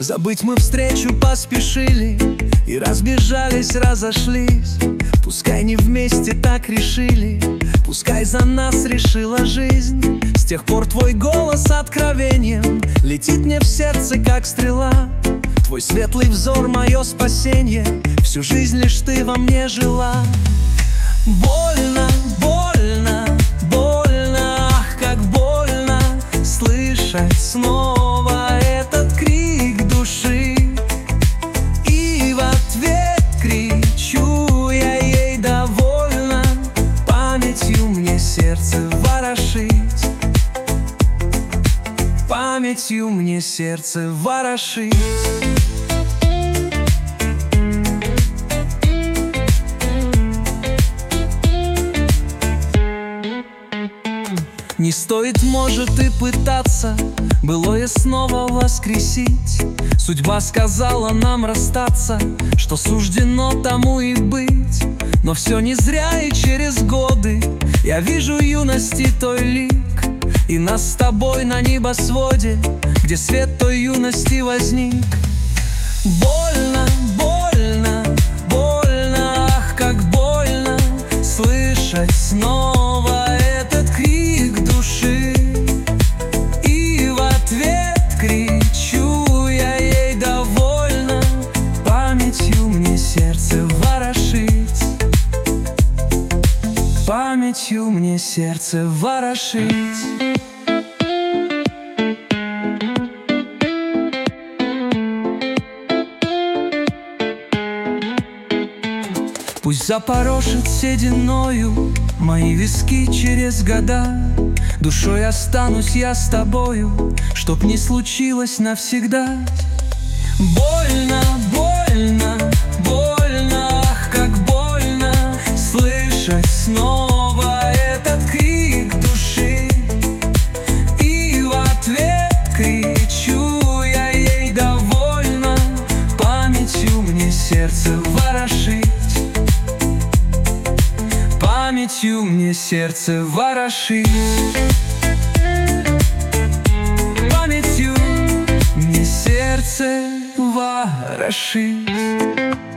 Забыть мы встречу поспешили и разбежались, разошлись. Пускай не вместе так решили, пускай за нас решила жизнь. С тех пор твой голос откровением летит мне в сердце, как стрела. Твой светлый взор — мое спасение, всю жизнь лишь ты во мне жила. Больно, больно, больно, ах, как больно слышать снова этот крик души. И в ответ кричу я ей довольно, памятью мне сердце ворошить. Памятью мне сердце ворошить. Не стоит, может, и пытаться былое снова воскресить. Судьба сказала нам расстаться, что суждено тому и быть. Но все не зря, и через годы я вижу юности той лик. И нас с тобой на небосводе, где свет той юности возник. Больно, больно, больно, ах, как больно слышать снова этот крик души. И в ответ кричу я ей довольно, памятью мне сердце ворошить. Памятью мне сердце ворошить. Пусть запорошит сединою мои виски через года. Душой останусь я с тобою, чтоб не случилось навсегда. Больно, больно, больно, ах, как больно слышать снова этот крик души. И в ответ кричу я ей довольно, памятью мне сердце ворошить. Памятью мне сердце ворошить. Памятью мне сердце ворошить.